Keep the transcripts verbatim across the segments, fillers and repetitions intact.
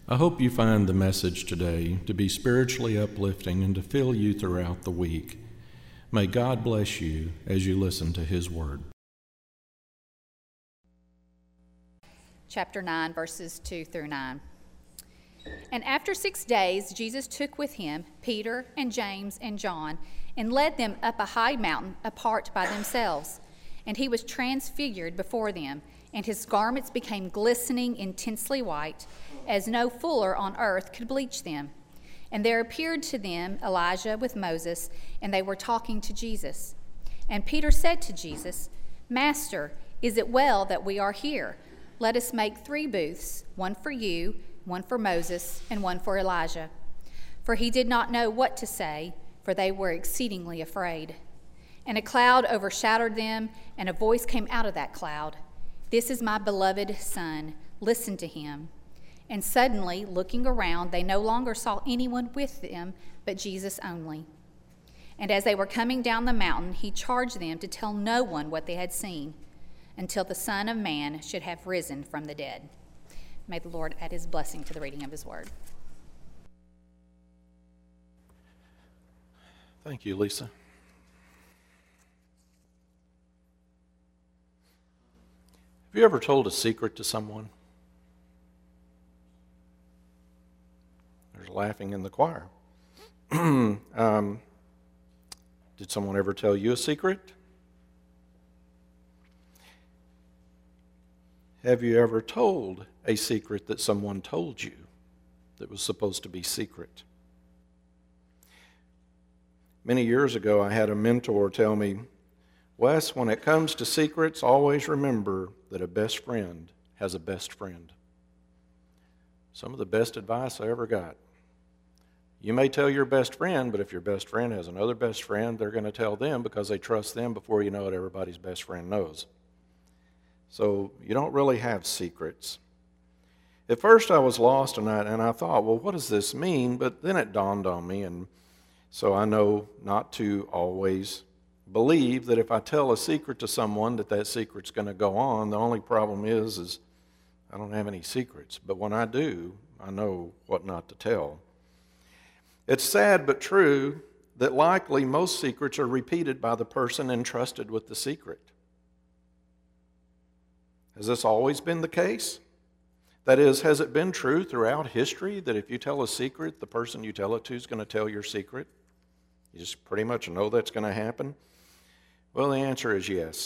I hope you find the message today to be spiritually uplifting and to fill you throughout the week. May God bless you as you listen to His Word. Chapter nine, verses two through nine. And after six days, Jesus took with him Peter and James and John and led them up a high mountain apart by themselves. And he was transfigured before them, and his garments became glistening intensely white, as no fuller on earth could bleach them. And there appeared to them Elijah with Moses, and they were talking to Jesus. And Peter said to Jesus, "Master, is it well that we are here? Let us make three booths, one for you, one for Moses, and one for Elijah." For he did not know what to say, for they were exceedingly afraid. And a cloud overshadowed them, and a voice came out of that cloud, "This is my beloved Son, listen to him." And suddenly, looking around, they no longer saw anyone with them but Jesus only. And as they were coming down the mountain, he charged them to tell no one what they had seen, until the Son of Man should have risen from the dead. May the Lord add his blessing to the reading of his word. Thank you, Lisa. Have you ever told a secret to someone? There's laughing in the choir. um, did someone ever tell you a secret? Have you ever told a secret that someone told you that was supposed to be secret? Many years ago, I had a mentor tell me, "Wes, when it comes to secrets, always remember that a best friend has a best friend." Some of the best advice I ever got. You may tell your best friend, but if your best friend has another best friend, they're going to tell them because they trust them before you know it, everybody's best friend knows. So you don't really have secrets. At first I was lost and I, and I thought, well, what does this mean? But then it dawned on me, and so I know not to always believe that if I tell a secret to someone that that secret's going to go on. The only problem is, is I don't have any secrets. But when I do, I know what not to tell. It's sad but true that likely most secrets are repeated by the person entrusted with the secret. Has this always been the case? That is, has it been true throughout history that if you tell a secret, the person you tell it to is going to tell your secret? You just pretty much know that's going to happen? Well, the answer is yes.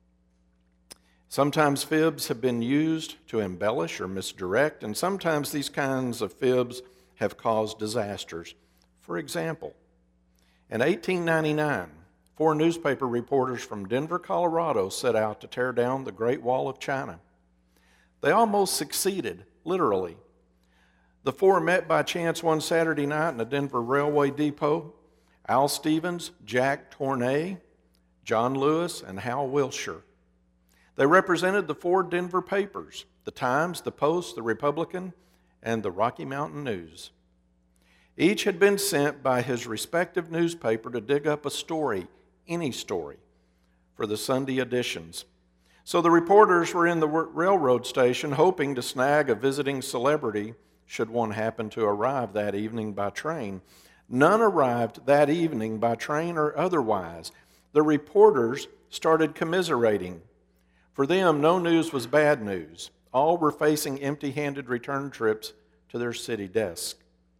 Sometimes fibs have been used to embellish or misdirect, and sometimes these kinds of fibs have caused disasters. For example, in eighteen ninety-nine, four newspaper reporters from Denver, Colorado set out to tear down the Great Wall of China. They almost succeeded, literally. The four met by chance one Saturday night in a Denver railway depot. Al Stevens, Jack Tornay, John Lewis, and Hal Wilshire. They represented the four Denver papers, the Times, the Post, the Republican, and the Rocky Mountain News. Each had been sent by his respective newspaper to dig up a story, any story, for the Sunday editions. So the reporters were in the railroad station hoping to snag a visiting celebrity should one happen to arrive that evening by train. None arrived that evening by train or otherwise. The reporters started commiserating. For them, no news was bad news. All were facing empty-handed return trips to their city desk.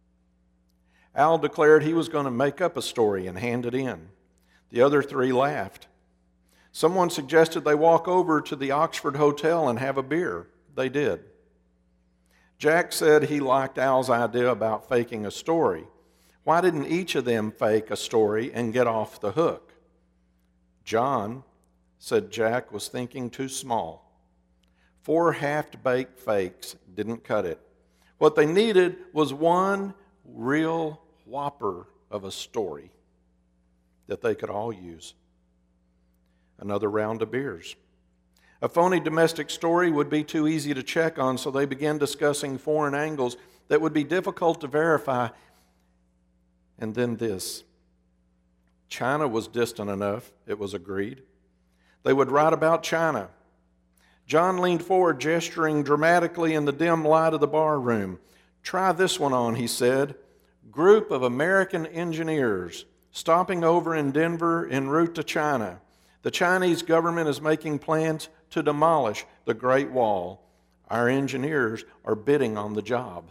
Al declared he was going to make up a story and hand it in. The other three laughed. Someone suggested they walk over to the Oxford Hotel and have a beer. They did. Jack said he liked Al's idea about faking a story. Why didn't each of them fake a story and get off the hook? John said Jack was thinking too small. Four half-baked fakes didn't cut it. What they needed was one real whopper of a story that they could all use. Another round of beers. A phony domestic story would be too easy to check on, so they began discussing foreign angles that would be difficult to verify. And then this. China was distant enough, it was agreed. They would write about China. John leaned forward, gesturing dramatically in the dim light of the bar room. "Try this one on," he said. "Group of American engineers stopping over in Denver en route to China. The Chinese government is making plans to demolish the Great Wall. Our engineers are bidding on the job."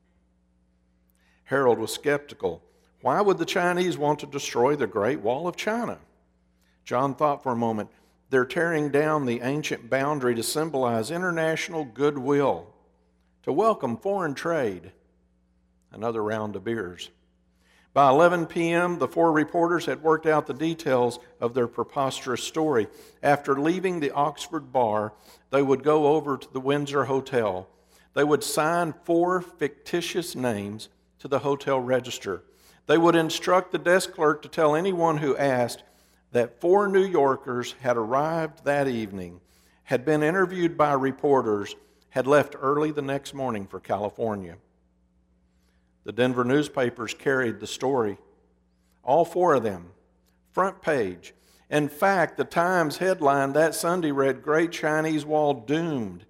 Harold was skeptical. Why would the Chinese want to destroy the Great Wall of China? John thought for a moment. They're tearing down the ancient boundary to symbolize international goodwill, to welcome foreign trade. Another round of beers. By eleven p.m., the four reporters had worked out the details of their preposterous story. After leaving the Oxford bar, they would go over to the Windsor Hotel. They would sign four fictitious names to the hotel register. They would instruct the desk clerk to tell anyone who asked that four New Yorkers had arrived that evening, had been interviewed by reporters, had left early the next morning for California. The Denver newspapers carried the story. All four of them, front page. In fact, the Times headline that Sunday read, "Great Chinese Wall Doomed.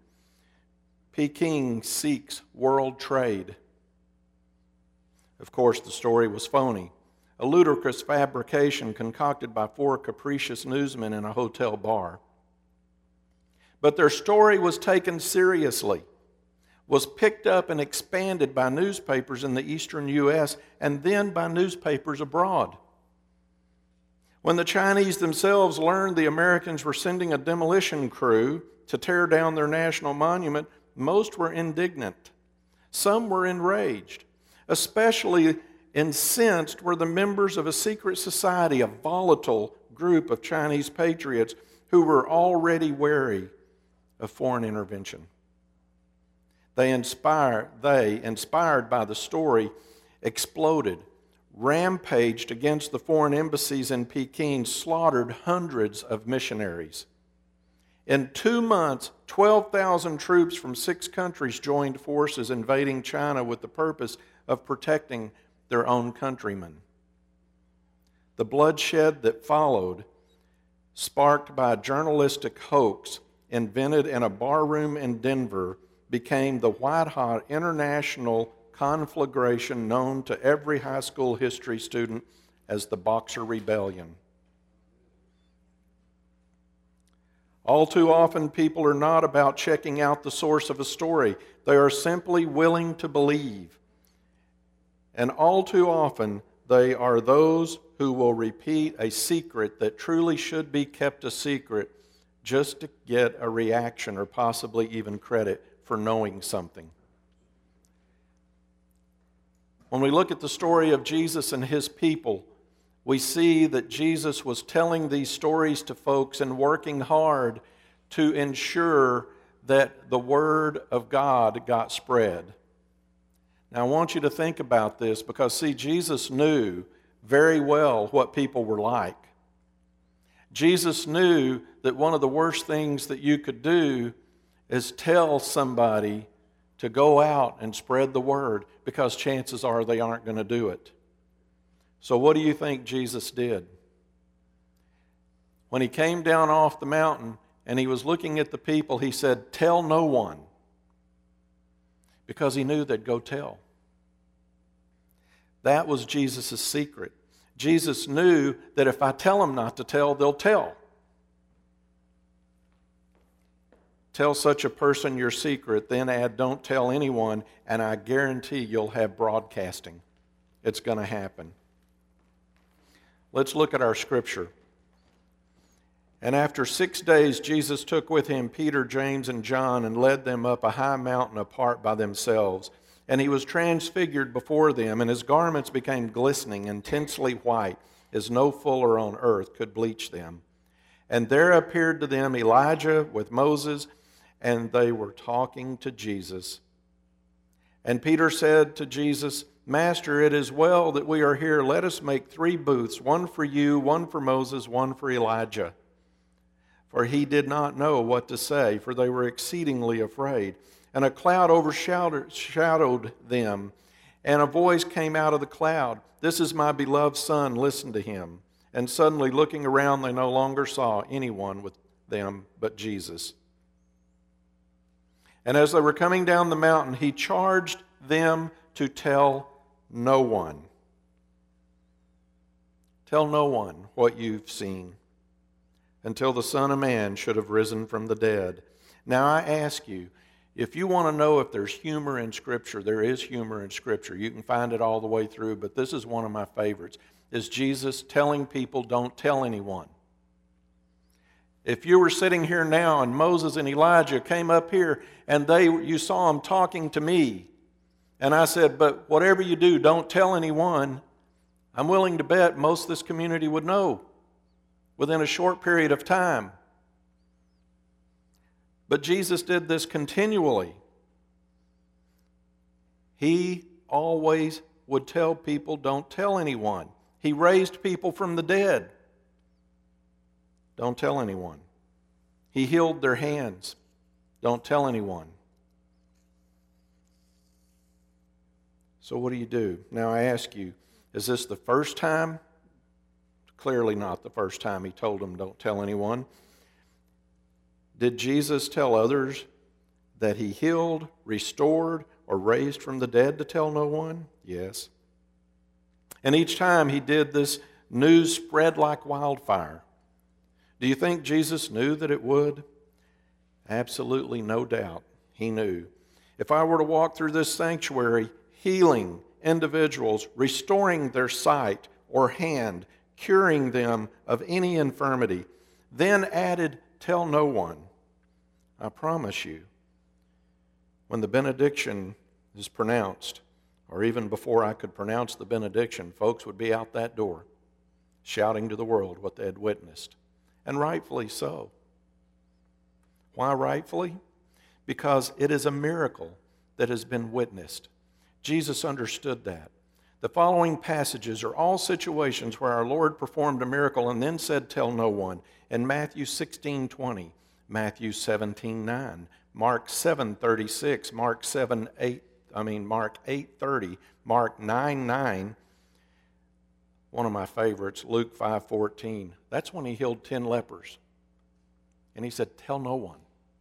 Peking Seeks World Trade." Of course, the story was phony, a ludicrous fabrication concocted by four capricious newsmen in a hotel bar. But their story was taken seriously, was picked up and expanded by newspapers in the eastern U S and then by newspapers abroad. When the Chinese themselves learned the Americans were sending a demolition crew to tear down their national monument, most were indignant. Some were enraged. Especially incensed were the members of a secret society, a volatile group of Chinese patriots who were already wary of foreign intervention. They, inspire, they, inspired by the story, exploded, rampaged against the foreign embassies in Peking, slaughtered hundreds of missionaries. In two months, twelve thousand troops from six countries joined forces invading China with the purpose of protecting their own countrymen. The bloodshed that followed, sparked by a journalistic hoax invented in a barroom in Denver, became the white-hot international conflagration known to every high school history student as the Boxer Rebellion. All too often, people are not about checking out the source of a story. They are simply willing to believe. And all too often, they are those who will repeat a secret that truly should be kept a secret just to get a reaction or possibly even credit for knowing something. When we look at the story of Jesus and his people, we see that Jesus was telling these stories to folks and working hard to ensure that the Word of God got spread. Now, I want you to think about this because, see, Jesus knew very well what people were like. Jesus knew that one of the worst things that you could do is tell somebody to go out and spread the word because chances are they aren't going to do it. So what do you think Jesus did? When he came down off the mountain and he was looking at the people, he said, "Tell no one," because he knew they'd go tell. That was Jesus' secret. Jesus knew that if I tell them not to tell, they'll tell. Tell such a person your secret, then add "don't tell anyone," and I guarantee you'll have broadcasting. It's going to happen. Let's look at our scripture. "And after six days, Jesus took with him Peter, James, and John and led them up a high mountain apart by themselves. And he was transfigured before them, and his garments became glistening, intensely white, as no fuller on earth could bleach them. And there appeared to them Elijah with Moses, and they were talking to Jesus. And Peter said to Jesus, 'Master, it is well that we are here. Let us make three booths, one for you, one for Moses, one for Elijah.' For he did not know what to say, for they were exceedingly afraid. And a cloud overshadowed them, and a voice came out of the cloud, 'This is my beloved Son, listen to him.' And suddenly, looking around, they no longer saw anyone with them but Jesus. And as they were coming down the mountain, he charged them to tell no one. Tell no one what you've seen until the Son of Man should have risen from the dead. Now I ask you, if you want to know if there's humor in Scripture, there is humor in Scripture. You can find it all the way through, but this is one of my favorites, is Jesus telling people, don't tell anyone. If you were sitting here now and Moses and Elijah came up here and they you saw them talking to me, and I said, but whatever you do, don't tell anyone, I'm willing to bet most of this community would know within a short period of time. But Jesus did this continually. He always would tell people, don't tell anyone. He raised people from the dead. Don't tell anyone. He healed their hands. Don't tell anyone. So what do you do? Now I ask you, is this the first time? Clearly not the first time he told them, don't tell anyone. Did Jesus tell others that he healed, restored, or raised from the dead to tell no one? Yes. And each time he did, this news spread like wildfire. Do you think Jesus knew that it would? Absolutely no doubt he knew. If I were to walk through this sanctuary, healing individuals, restoring their sight or hand, curing them of any infirmity, then added, tell no one, I promise you, when the benediction is pronounced, or even before I could pronounce the benediction, folks would be out that door shouting to the world what they had witnessed. And rightfully so. Why rightfully? Because it is a miracle that has been witnessed. Jesus understood that. The following passages are all situations where our Lord performed a miracle and then said, tell no one. In Matthew sixteen twenty, Matthew seventeen nine, Mark seven thirty-six, Mark seven eight, I mean Mark eight thirty, Mark nine nine, one of my favorites, Luke five fourteen. That's when he healed ten lepers. And he said, tell no one.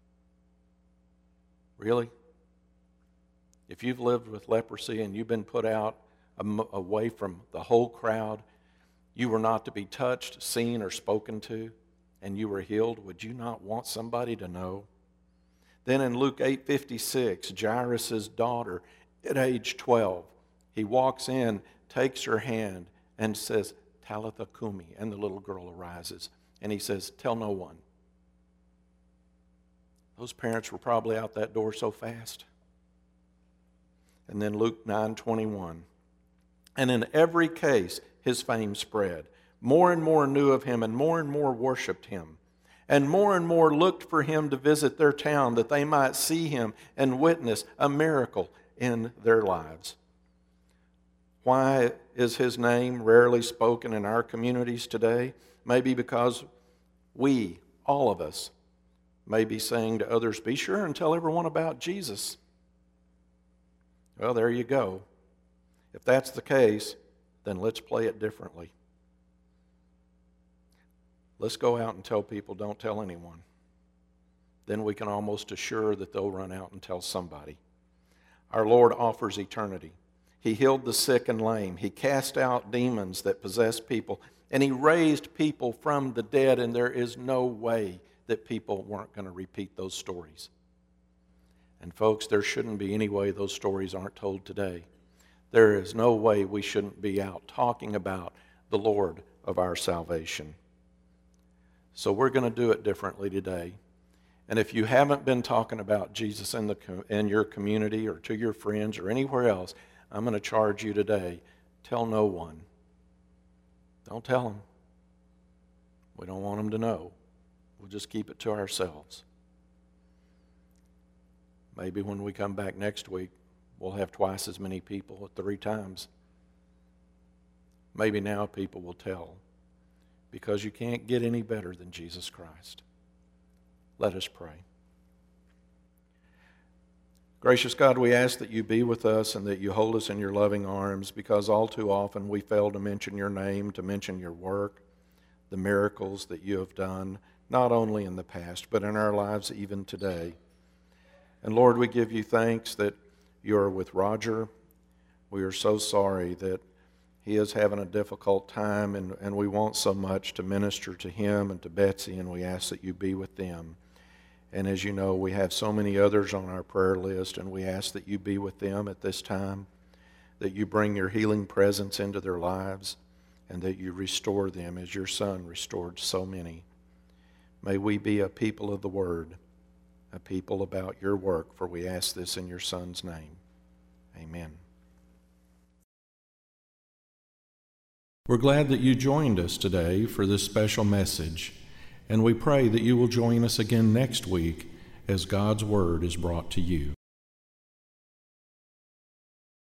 Really? If you've lived with leprosy and you've been put out away from the whole crowd, you were not to be touched, seen, or spoken to, and you were healed, would you not want somebody to know? Then in Luke eight fifty-six, Jairus' daughter at age twelve, he walks in, takes her hand, and says, Talitha Kumi, and the little girl arises. And he says, tell no one. Those parents were probably out that door so fast. And then Luke nine twenty-one. And in every case, his fame spread. More and more knew of him, and more and more worshiped him. And more and more looked for him to visit their town, that they might see him and witness a miracle in their lives. Why is his name rarely spoken in our communities today? Maybe because we, all of us, may be saying to others, be sure and tell everyone about Jesus. Well, there you go. If that's the case, then let's play it differently. Let's go out and tell people, don't tell anyone. Then we can almost assure that they'll run out and tell somebody. Our Lord offers eternity. He healed the sick and lame. He cast out demons that possess people. And he raised people from the dead, and there is no way that people weren't going to repeat those stories. And folks, there shouldn't be any way those stories aren't told today. There is no way we shouldn't be out talking about the Lord of our salvation. So we're going to do it differently today. And if you haven't been talking about Jesus in, the, in your community or to your friends or anywhere else, I'm going to charge you today, tell no one. Don't tell them. We don't want them to know. We'll just keep it to ourselves. Maybe when we come back next week, we'll have twice as many people at three times. Maybe now people will tell, because you can't get any better than Jesus Christ. Let us pray. Gracious God, we ask that you be with us and that you hold us in your loving arms, because all too often we fail to mention your name, to mention your work, the miracles that you have done, not only in the past, but in our lives even today. And Lord, we give you thanks that you are with Roger. We are so sorry that he is having a difficult time, and, and we want so much to minister to him and to Betsy, and we ask that you be with them. And as you know, we have so many others on our prayer list, and we ask that you be with them at this time, that you bring your healing presence into their lives, and that you restore them as your Son restored so many. May we be a people of the Word, a people about your work, for we ask this in your Son's name. Amen. We're glad that you joined us today for this special message, and we pray that you will join us again next week as God's Word is brought to you.